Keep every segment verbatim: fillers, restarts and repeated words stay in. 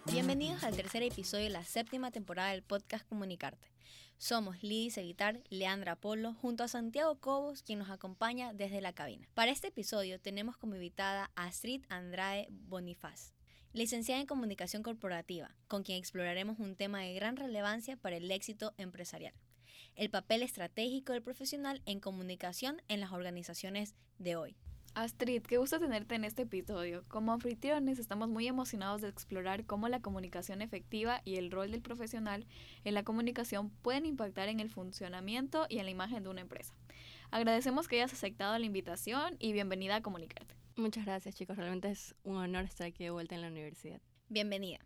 Bienvenidos al tercer episodio de la séptima temporada del podcast Comunicarte. Somos Lidy Sevitar, Leandra Polo, junto a Santiago Cobos, quien nos acompaña desde la cabina. Para este episodio tenemos como invitada a Astrid Andrade Bonifaz, licenciada en Comunicación Corporativa, con quien exploraremos un tema de gran relevancia para el éxito empresarial: el papel estratégico del profesional en comunicación en las organizaciones de hoy. Astrid, qué gusto tenerte en este episodio. Como anfitriones estamos muy emocionados de explorar cómo la comunicación efectiva y el rol del profesional en la comunicación pueden impactar en el funcionamiento y en la imagen de una empresa. Agradecemos que hayas aceptado la invitación y bienvenida a Comunicarte. Muchas gracias, chicos. Realmente es un honor estar aquí de vuelta en la universidad. Bienvenida.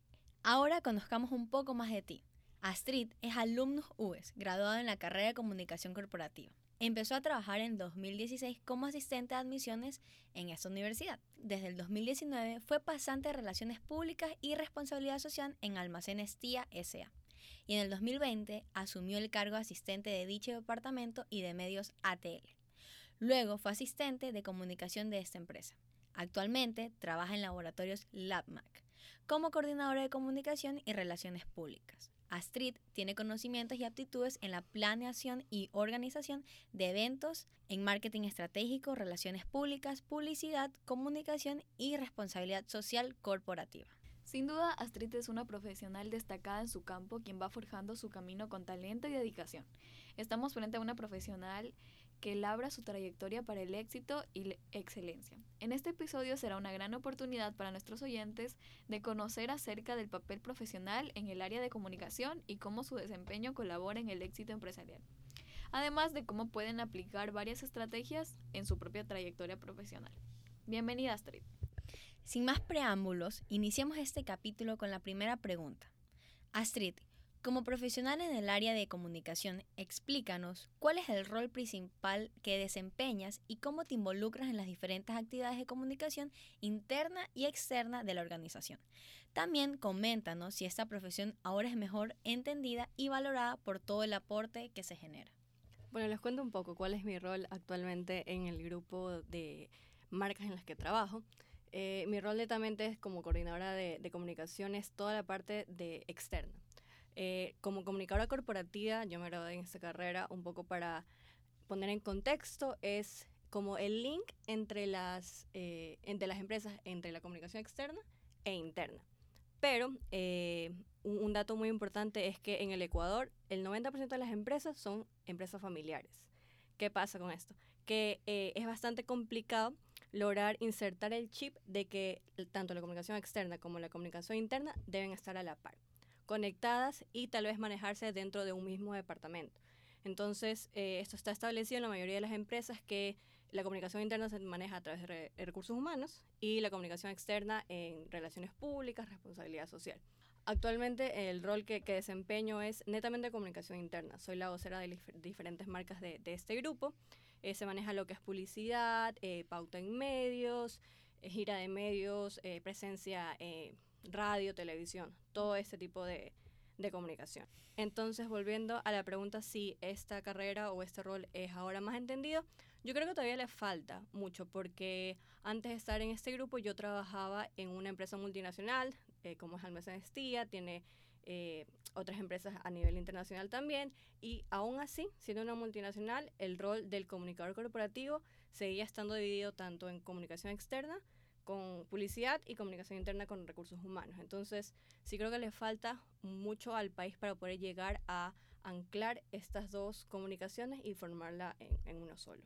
Ahora conozcamos un poco más de ti. Astrid es alumnus U E S, graduada en la carrera de Comunicación Corporativa. Empezó a trabajar en dos mil dieciséis como asistente de admisiones en esta universidad. Desde el dos mil diecinueve fue pasante de Relaciones Públicas y Responsabilidad Social en Almacenes Tía S A Y en el dos mil veinte asumió el cargo de asistente de dicho departamento y de medios A T L. Luego fue asistente de comunicación de esta empresa. Actualmente trabaja en Laboratorios LabMac como coordinadora de comunicación y relaciones públicas. Astrid tiene conocimientos y aptitudes en la planeación y organización de eventos, en marketing estratégico, relaciones públicas, publicidad, comunicación y responsabilidad social corporativa. Sin duda, Astrid es una profesional destacada en su campo, quien va forjando su camino con talento y dedicación. Estamos frente a una profesional que labra su trayectoria para el éxito y la excelencia. En este episodio será una gran oportunidad para nuestros oyentes de conocer acerca del papel profesional en el área de comunicación y cómo su desempeño colabora en el éxito empresarial, además de cómo pueden aplicar varias estrategias en su propia trayectoria profesional. Bienvenida, Astrid. Sin más preámbulos, iniciamos este capítulo con la primera pregunta. Astrid, como profesional en el área de comunicación, explícanos cuál es el rol principal que desempeñas y cómo te involucras en las diferentes actividades de comunicación interna y externa de la organización. También coméntanos si esta profesión ahora es mejor entendida y valorada por todo el aporte que se genera. Bueno, les cuento un poco cuál es mi rol actualmente en el grupo de marcas en las que trabajo. Eh, mi rol netamente es como coordinadora de, de comunicaciones, toda la parte de externa. Eh, como comunicadora corporativa, yo me gradué en esta carrera un poco para poner en contexto, es como el link entre las, eh, entre las empresas, entre la comunicación externa e interna. Pero eh, un, un dato muy importante es que en el Ecuador el noventa por ciento de las empresas son empresas familiares. ¿Qué pasa con esto? Que eh, es bastante complicado lograr insertar el chip de que tanto la comunicación externa como la comunicación interna deben estar a la par, conectadas y tal vez manejarse dentro de un mismo departamento. Entonces, eh, esto está establecido en la mayoría de las empresas, que la comunicación interna se maneja a través de, re- de recursos humanos y la comunicación externa en relaciones públicas, responsabilidad social. Actualmente el rol que, que desempeño es netamente comunicación interna. Soy la vocera de dif- diferentes marcas de, de este grupo. Eh, se maneja lo que es publicidad, eh, pauta en medios, eh, gira de medios, eh, presencia eh, radio, televisión, todo este tipo de, de comunicación. Entonces, volviendo a la pregunta si esta carrera o este rol es ahora más entendido, yo creo que todavía le falta mucho, porque antes de estar en este grupo yo trabajaba en una empresa multinacional, eh, como es Almacenes Tía, tiene eh, otras empresas a nivel internacional también, y aún así, siendo una multinacional, el rol del comunicador corporativo seguía estando dividido tanto en comunicación externa, con publicidad, y comunicación interna con recursos humanos. Entonces, sí creo que le falta mucho al país para poder llegar a anclar estas dos comunicaciones y formarla en, en uno solo.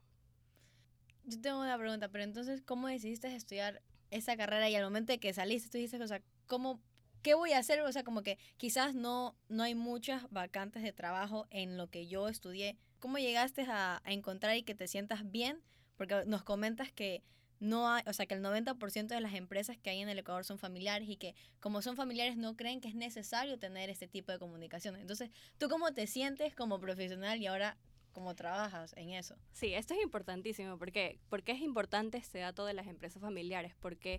Yo tengo una pregunta, pero entonces, ¿cómo decidiste estudiar esa carrera y al momento de que saliste, tú dices, o sea, ¿cómo, qué voy a hacer? O sea, como que quizás no, no hay muchas vacantes de trabajo en lo que yo estudié. ¿Cómo llegaste a, a encontrar y que te sientas bien? Porque nos comentas que no hay, o sea, que el noventa por ciento de las empresas que hay en el Ecuador son familiares y que como son familiares no creen que es necesario tener este tipo de comunicación. Entonces, ¿tú cómo te sientes como profesional y ahora cómo trabajas en eso? Sí, esto es importantísimo. ¿Por qué? Porque es importante este dato de las empresas familiares, porque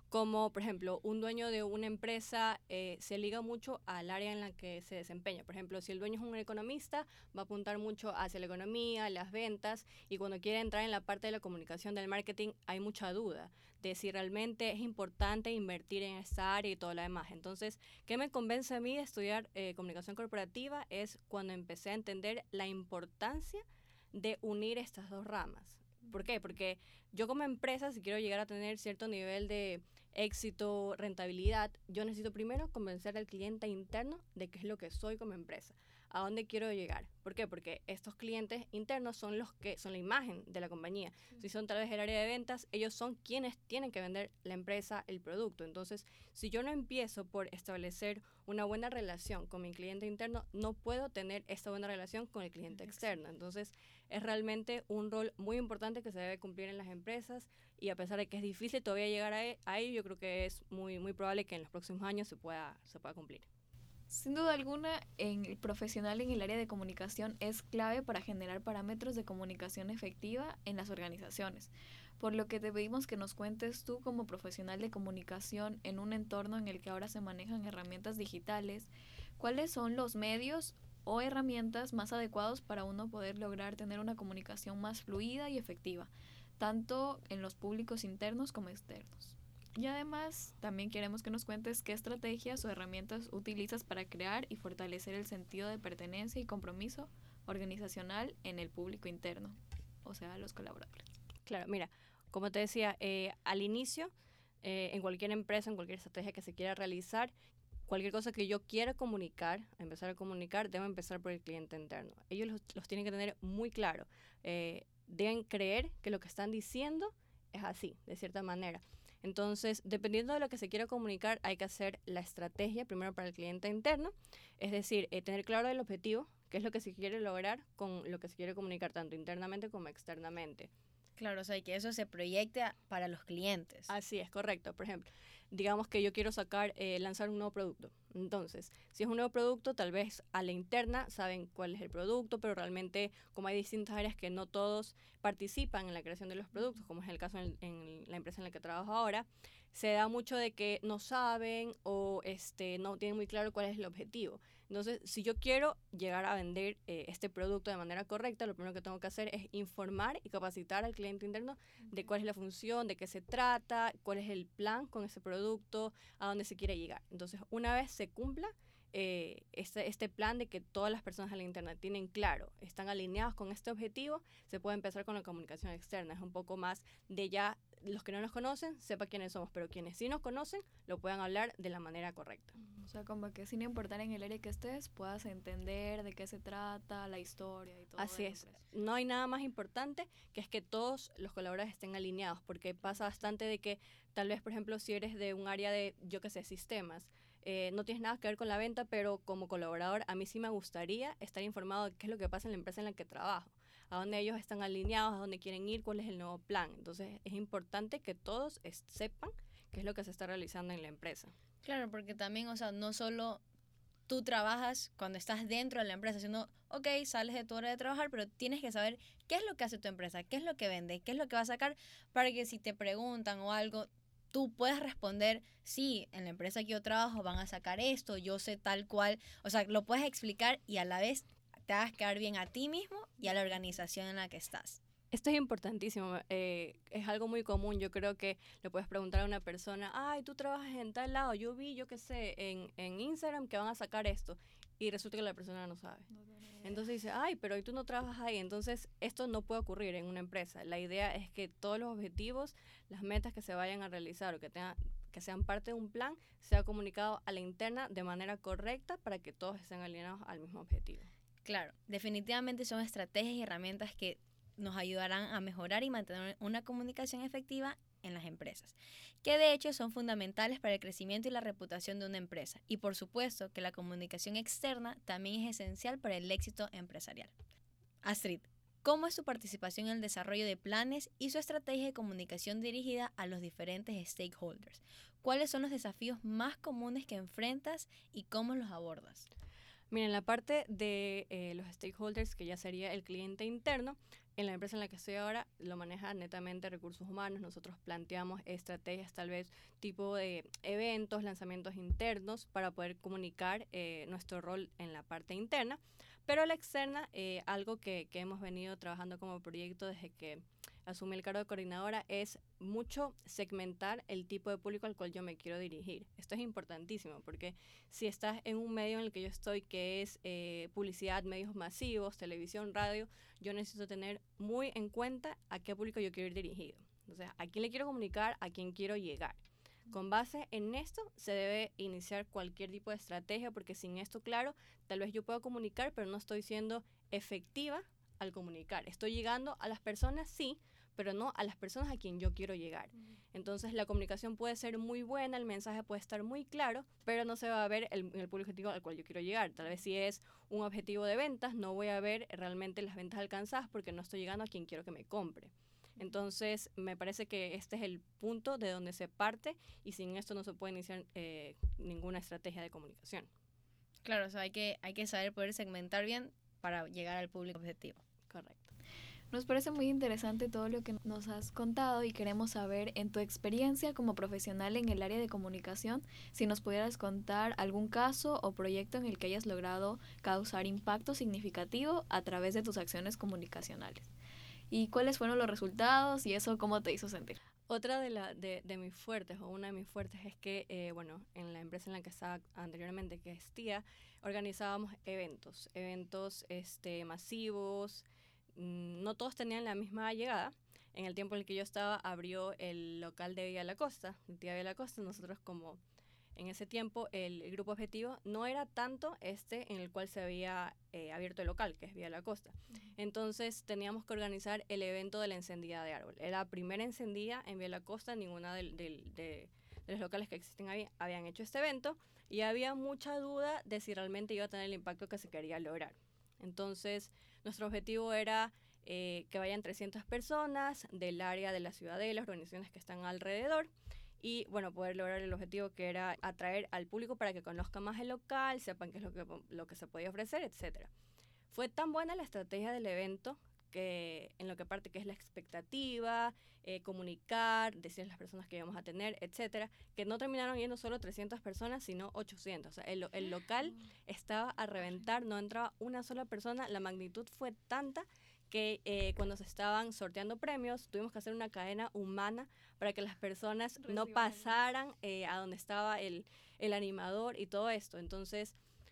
como por ejemplo un dueño de una empresa eh, se liga mucho al área en la que se desempeña. Por ejemplo, si el dueño es un economista, va a apuntar mucho hacia la economía, las ventas, y cuando quiere entrar en la parte de la comunicación del marketing hay mucha duda de si realmente es importante invertir en esta área y todo lo demás. Entonces, ¿qué me convence a mí de estudiar eh, comunicación corporativa? Es cuando empecé a entender la importancia de unir estas dos ramas. ¿Por qué? Porque yo como empresa, si quiero llegar a tener cierto nivel de éxito, rentabilidad, yo necesito primero convencer al cliente interno de qué es lo que soy como empresa, a dónde quiero llegar. ¿Por qué? Porque estos clientes internos son los que son la imagen de la compañía. Sí. Si son tal vez el área de ventas, ellos son quienes tienen que vender la empresa, el producto. Entonces, si yo no empiezo por establecer una buena relación con mi cliente interno, no puedo tener esta buena relación con el cliente externo. Entonces, es realmente un rol muy importante que se debe cumplir en las empresas, y a pesar de que es difícil todavía llegar a, e- a ello, yo creo que es muy, muy probable que en los próximos años se pueda, se pueda cumplir. Sin duda alguna, en el profesional en el área de comunicación es clave para generar parámetros de comunicación efectiva en las organizaciones, por lo que te pedimos que nos cuentes tú como profesional de comunicación en un entorno en el que ahora se manejan herramientas digitales, ¿cuáles son los medios o herramientas más adecuados para uno poder lograr tener una comunicación más fluida y efectiva, tanto en los públicos internos como externos? Y además, también queremos que nos cuentes qué estrategias o herramientas utilizas para crear y fortalecer el sentido de pertenencia y compromiso organizacional en el público interno, o sea, los colaboradores. Claro, mira, como te decía, eh, al inicio, eh, en cualquier empresa, en cualquier estrategia que se quiera realizar, cualquier cosa que yo quiera comunicar, empezar a comunicar, debo empezar por el cliente interno. Ellos los, los tienen que tener muy claro. Eh, deben creer que lo que están diciendo es así, de cierta manera. Entonces, dependiendo de lo que se quiera comunicar, hay que hacer la estrategia primero para el cliente interno, es decir, eh, tener claro el objetivo, qué es lo que se quiere lograr con lo que se quiere comunicar tanto internamente como externamente. Claro, o sea, y que eso se proyecte a- para los clientes. Así es, correcto. Por ejemplo, digamos que yo quiero sacar, eh, lanzar un nuevo producto. Entonces, si es un nuevo producto, tal vez a la interna saben cuál es el producto, pero realmente como hay distintas áreas que no todos participan en la creación de los productos, como es el caso en, en la empresa en la que trabajo ahora, se da mucho de que no saben o este, no tienen muy claro cuál es el objetivo. Entonces, si yo quiero llegar a vender eh, este producto de manera correcta, lo primero que tengo que hacer es informar y capacitar al cliente interno de cuál es la función, de qué se trata, cuál es el plan con ese producto, a dónde se quiere llegar. Entonces, una vez se cumpla eh, este, este plan de que todas las personas en la internet tienen claro, están alineados con este objetivo, se puede empezar con la comunicación externa. Es un poco más de ya los que no nos conocen, sepa quiénes somos, pero quienes sí nos conocen, lo puedan hablar de la manera correcta. O sea, como que sin importar en el área que estés, puedas entender de qué se trata, la historia y todo. Así es. No hay nada más importante que es que todos los colaboradores estén alineados, porque pasa bastante de que tal vez, por ejemplo, si eres de un área de, yo qué sé, sistemas, eh, no tienes nada que ver con la venta, pero como colaborador a mí sí me gustaría estar informado de qué es lo que pasa en la empresa en la que trabajo, a dónde ellos están alineados, a dónde quieren ir, cuál es el nuevo plan. Entonces es importante que todos es, sepan qué es lo que se está realizando en la empresa. Claro, porque también, o sea, no solo tú trabajas cuando estás dentro de la empresa, sino, ok, sales de tu hora de trabajar, pero tienes que saber qué es lo que hace tu empresa, qué es lo que vende, qué es lo que va a sacar, para que si te preguntan o algo, tú puedas responder, sí, en la empresa que yo trabajo van a sacar esto, yo sé tal cual, o sea, lo puedes explicar y a la vez te hagas quedar bien a ti mismo y a la organización en la que estás. Esto es importantísimo, eh, es algo muy común. Yo creo que le puedes preguntar a una persona, ay, tú trabajas en tal lado, yo vi, yo qué sé, en, en Instagram que van a sacar esto, y resulta que la persona no sabe. Entonces dice, ay, pero tú no trabajas ahí. Entonces esto no puede ocurrir en una empresa. La idea es que todos los objetivos, las metas que se vayan a realizar o que, tenga, que sean parte de un plan, sea comunicado a la interna de manera correcta para que todos estén alineados al mismo objetivo. Claro, definitivamente son estrategias y herramientas que nos ayudarán a mejorar y mantener una comunicación efectiva en las empresas, que de hecho son fundamentales para el crecimiento y la reputación de una empresa. Y por supuesto que la comunicación externa también es esencial para el éxito empresarial. Astrid, ¿cómo es tu participación en el desarrollo de planes y su estrategia de comunicación dirigida a los diferentes stakeholders? ¿Cuáles son los desafíos más comunes que enfrentas y cómo los abordas? Miren, la parte de eh, los stakeholders, que ya sería el cliente interno, en la empresa en la que estoy ahora lo maneja netamente recursos humanos. Nosotros planteamos estrategias tal vez tipo de eventos, lanzamientos internos para poder comunicar eh, nuestro rol en la parte interna. Pero la externa, eh, algo que, que hemos venido trabajando como proyecto desde que asumí el cargo de coordinadora, es mucho segmentar el tipo de público al cual yo me quiero dirigir. Esto es importantísimo porque si estás en un medio en el que yo estoy, que es eh, publicidad, medios masivos, televisión, radio, yo necesito tener muy en cuenta a qué público yo quiero ir dirigido. O sea, a quién le quiero comunicar, a quién quiero llegar. Con base en esto se debe iniciar cualquier tipo de estrategia, porque sin esto claro, tal vez yo puedo comunicar, pero no estoy siendo efectiva al comunicar. Estoy llegando a las personas, sí, pero no a las personas a quien yo quiero llegar. Uh-huh. Entonces la comunicación puede ser muy buena, el mensaje puede estar muy claro, pero no se va a ver el, el público objetivo al cual yo quiero llegar. Tal vez si es un objetivo de ventas, no voy a ver realmente las ventas alcanzadas porque no estoy llegando a quien quiero que me compre. Entonces me parece que este es el punto de donde se parte y sin esto no se puede iniciar eh, ninguna estrategia de comunicación. Claro, o sea, hay que, hay que saber poder segmentar bien para llegar al público objetivo. Correcto. Nos parece muy interesante todo lo que nos has contado y queremos saber, en tu experiencia como profesional en el área de comunicación, si nos pudieras contar algún caso o proyecto en el que hayas logrado causar impacto significativo a través de tus acciones comunicacionales. ¿Y cuáles fueron los resultados y eso cómo te hizo sentir? Otra de, la, de, de mis fuertes, o una de mis fuertes, es que, eh, bueno, en la empresa en la que estaba anteriormente, que es Tía, organizábamos eventos, eventos este, masivos. No todos tenían la misma llegada. En el tiempo en el que yo estaba, abrió el local de Villa La Costa, de Tía Villa La Costa. Nosotros, como en ese tiempo, el, el grupo objetivo no era tanto este en el cual se había eh, abierto el local, que es Villa La Costa. Uh-huh. Entonces, teníamos que organizar el evento de la encendida de árbol. Era la primera encendida en Villa La Costa. Ninguna del, del, de, de los locales que existen ahí habían hecho este evento. Y había mucha duda de si realmente iba a tener el impacto que se quería lograr. Entonces, nuestro objetivo era eh, que vayan trescientas personas del área de la ciudadela, organizaciones que están alrededor, y bueno, poder lograr el objetivo que era atraer al público para que conozca más el local, sepan qué es lo que, lo que se podía ofrecer, etcétera. Fue tan buena la estrategia del evento que en lo que parte que es la expectativa, eh, comunicar, decir a las personas que íbamos a tener, etcétera, que no terminaron yendo solo trescientas personas, sino ochocientas. O sea, el, el local estaba a reventar, no entraba una sola persona. La magnitud fue tanta que eh, cuando se estaban sorteando premios, tuvimos que hacer una cadena humana para que las personas Reciban no pasaran eh, a donde estaba el, el animador y todo esto. Entonces,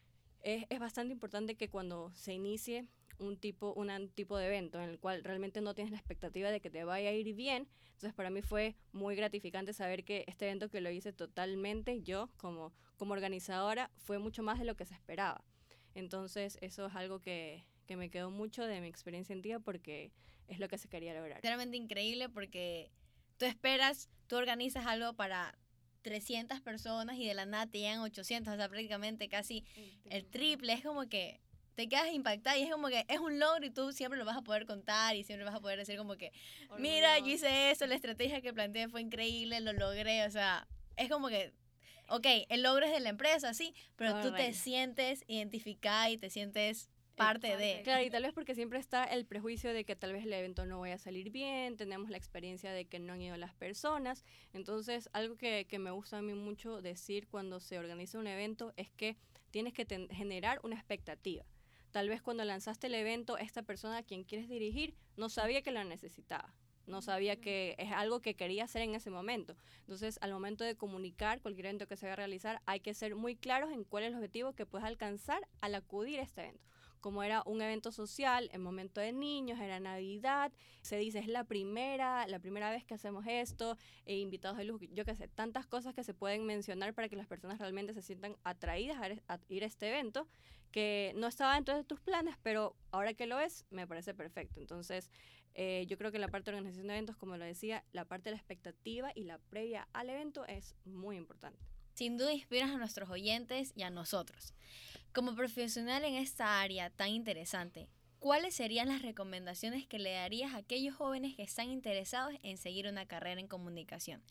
es, es bastante importante que cuando se inicie un tipo, un tipo de evento en el cual realmente no tienes la expectativa de que te vaya a ir bien. Entonces para mí fue muy gratificante saber que este evento, que lo hice totalmente yo como, como organizadora, fue mucho más de lo que se esperaba. Entonces eso es algo que, que me quedó mucho de mi experiencia en Tía, porque es lo que se quería lograr. Realmente increíble, porque tú esperas, tú organizas algo para trescientas personas y de la nada te llegan ochocientas, o sea, prácticamente casi el, el triple. Es como que te quedas impactada y es como que es un logro y tú siempre lo vas a poder contar y siempre vas a poder decir como que, mira, yo hice eso, la estrategia que planteé fue increíble, lo logré. O sea, es como que, ok, el logro es de la empresa, sí, pero Correcto. Tú te sientes identificada y te sientes parte Exacto. de. Claro, y tal vez porque siempre está el prejuicio de que tal vez el evento no vaya a salir bien, tenemos la experiencia de que no han ido las personas. Entonces, algo que, que me gusta a mí mucho decir cuando se organiza un evento es que tienes que ten- generar una expectativa. Tal vez cuando lanzaste el evento, esta persona a quien quieres dirigir no sabía que la necesitaba, no sabía que es algo que quería hacer en ese momento. Entonces, al momento de comunicar cualquier evento que se vaya a realizar, hay que ser muy claros en cuál es el objetivo que puedes alcanzar al acudir a este evento. Como era un evento social, en momento de niños, era Navidad, se dice es la primera, la primera vez que hacemos esto, e invitados de lujo, yo qué sé, tantas cosas que se pueden mencionar para que las personas realmente se sientan atraídas a, a ir a este evento, que no estaba dentro de tus planes, pero ahora que lo es, me parece perfecto. Entonces, eh, yo creo que la parte de organización de eventos, como lo decía, la parte de la expectativa y la previa al evento es muy importante. Sin duda inspiras a nuestros oyentes y a nosotros. Como profesional en esta área tan interesante, ¿cuáles serían las recomendaciones que le darías a aquellos jóvenes que están interesados en seguir una carrera en comunicación?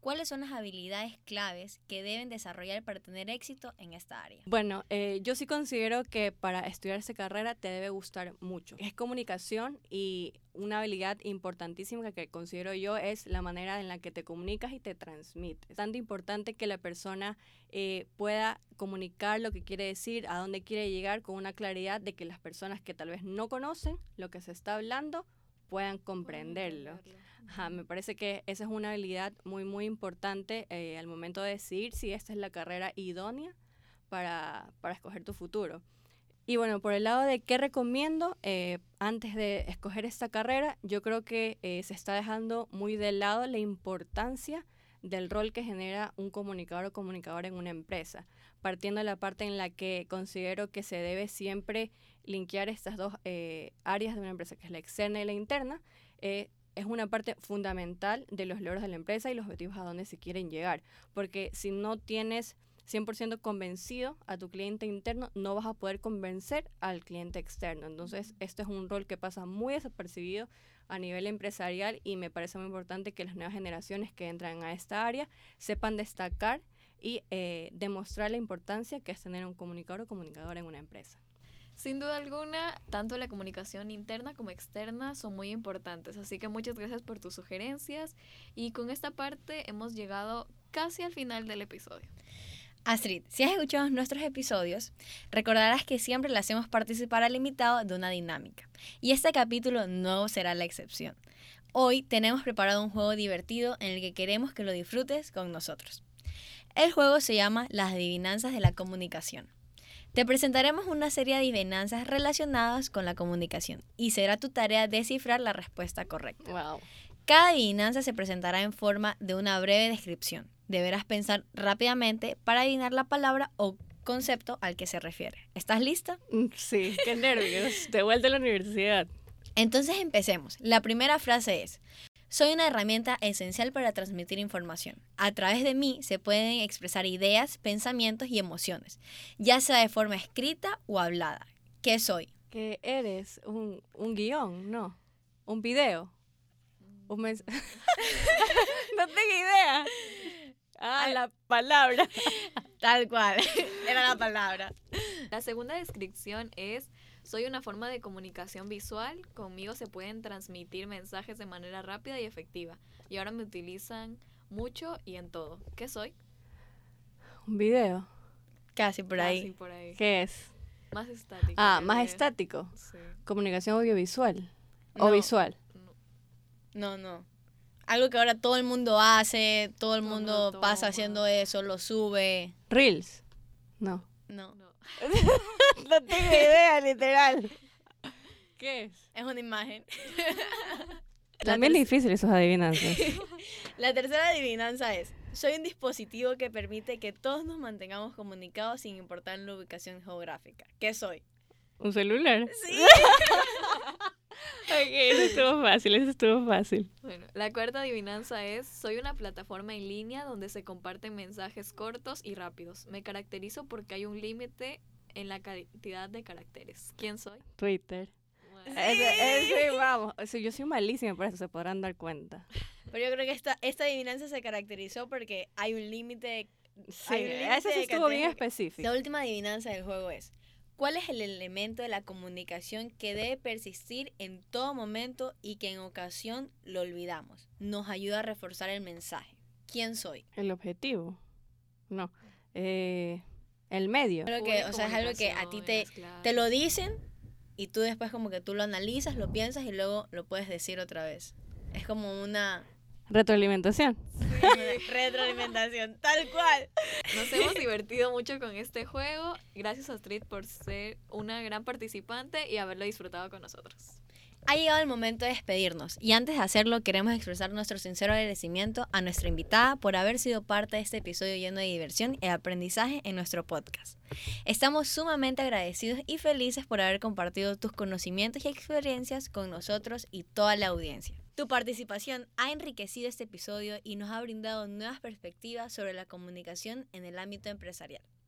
¿cuáles son las habilidades claves que deben desarrollar para tener éxito en esta área? Bueno, eh, yo sí considero que para estudiar esta carrera te debe gustar mucho. Es comunicación y una habilidad importantísima que considero yo es la manera en la que te comunicas y te transmites. Es tanto importante que la persona eh, pueda comunicar lo que quiere decir, a dónde quiere llegar con una claridad de que las personas que tal vez no conocen lo que se está hablando puedan comprenderlo. Ajá, me parece que esa es una habilidad muy, muy importante eh, al momento de decidir si esta es la carrera idónea para, para escoger tu futuro. Y bueno, por el lado de qué recomiendo, eh, antes de escoger esta carrera, yo creo que eh, se está dejando muy de lado la importancia del rol que genera un comunicador o comunicadora en una empresa, partiendo de la parte en la que considero que se debe siempre linkear estas dos eh, áreas de una empresa, que es la externa y la interna. eh, es una parte fundamental de los logros de la empresa y los objetivos a donde se quieren llegar, porque si no tienes cien por ciento convencido a tu cliente interno, no vas a poder convencer al cliente externo. Entonces, este es un rol que pasa muy desapercibido a nivel empresarial y me parece muy importante que las nuevas generaciones que entran a esta área sepan destacar y eh, demostrar la importancia que es tener un comunicador o comunicadora en una empresa. Sin duda alguna, tanto la comunicación interna como externa son muy importantes, así que muchas gracias por tus sugerencias y con esta parte hemos llegado casi al final del episodio. Astrid, si has escuchado nuestros episodios, recordarás que siempre le hacemos participar al invitado de una dinámica, y este capítulo no será la excepción. Hoy tenemos preparado un juego divertido en el que queremos que lo disfrutes con nosotros. El juego se llama Las adivinanzas de la comunicación. Te presentaremos una serie de adivinanzas relacionadas con la comunicación y será tu tarea descifrar la respuesta correcta. Wow. Cada adivinanza se presentará en forma de una breve descripción. Deberás pensar rápidamente para adivinar la palabra o concepto al que se refiere. ¿Estás lista? Sí, qué nervios. De vuelta a la universidad. Entonces empecemos. La primera frase es: soy una herramienta esencial para transmitir información. A través de mí se pueden expresar ideas, pensamientos y emociones, ya sea de forma escrita o hablada. ¿Qué soy? ¿Qué eres? ¿Un, un guión? No. ¿Un video? Un mens- No tengo idea. Ah, la palabra. Tal cual. Era la palabra. La segunda descripción es: soy una forma de comunicación visual, conmigo se pueden transmitir mensajes de manera rápida y efectiva, y ahora me utilizan mucho y en todo. ¿Qué soy? ¿Un video? Casi por ahí. Casi por ahí. ¿Qué es? Más estático. Ah, que más ver. estático. Sí. Comunicación audiovisual. O No. visual. No, No. no. Algo que ahora todo el mundo hace, todo el Todo el mundo mundo pasa toma. haciendo eso, lo sube. Reels. No. No. No. No tengo idea, literal. ¿Qué es? Es una imagen. También ter- es difícil esos adivinanzas. La tercera adivinanza es: soy un dispositivo que permite que todos nos mantengamos comunicados sin importar la ubicación geográfica. ¿Qué soy? ¿Un celular? Sí. Ok, eso estuvo fácil, eso estuvo fácil. Bueno, la cuarta adivinanza es: soy una plataforma en línea donde se comparten mensajes cortos y rápidos. Me caracterizo porque hay un límite en la cantidad de caracteres. ¿Quién soy? Twitter. Bueno, Ese, ese, vamos. O sea, yo soy malísima por eso, se podrán dar cuenta. Pero yo creo que esta, esta adivinanza se caracterizó porque hay un límite. Sí, Hay un límite ese sí de estuvo bien cantidad- específico. La última adivinanza del juego es: ¿cuál es el elemento de la comunicación que debe persistir en todo momento y que en ocasión lo olvidamos? Nos ayuda a reforzar el mensaje. ¿Quién soy? El objetivo. No. Eh, el medio. Creo full que, o sea, es algo que a ti te, comunicaciones, claro. te lo dicen y tú después como que tú lo analizas, lo piensas y luego lo puedes decir otra vez. Es como una Retroalimentación. retroalimentación, tal cual. Nos hemos divertido mucho con este juego. Gracias a Astrid por ser una gran participante y haberlo disfrutado con nosotros. Ha llegado el momento de despedirnos y antes de hacerlo queremos expresar nuestro sincero agradecimiento a nuestra invitada por haber sido parte de este episodio lleno de diversión y aprendizaje en nuestro podcast. Estamos sumamente agradecidos y felices por haber compartido tus conocimientos y experiencias con nosotros y toda la audiencia. Tu participación ha enriquecido este episodio y nos ha brindado nuevas perspectivas sobre la comunicación en el ámbito empresarial.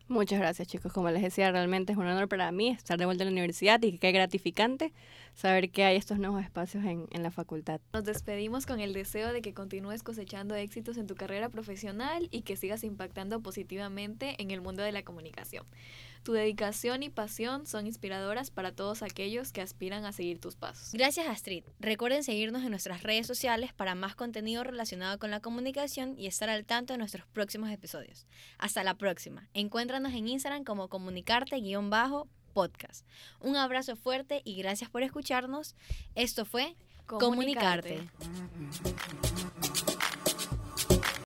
Muchas gracias, chicos. Como les decía, realmente es un honor para mí estar de vuelta en la universidad y qué gratificante saber que hay estos nuevos espacios en, en la facultad. Nos despedimos con el deseo de que continúes cosechando éxitos en tu carrera profesional y que sigas impactando positivamente en el mundo de la comunicación. Tu dedicación y pasión son inspiradoras para todos aquellos que aspiran a seguir tus pasos. Gracias, Astrid. Recuerden seguirnos en nuestras redes sociales para más contenido relacionado con la comunicación y estar al tanto de nuestros próximos episodios. Hasta la próxima. Encuéntranos en Instagram como comunicarte-podcast. Un abrazo fuerte y gracias por escucharnos. Esto fue Comunicarte. Comunicarte.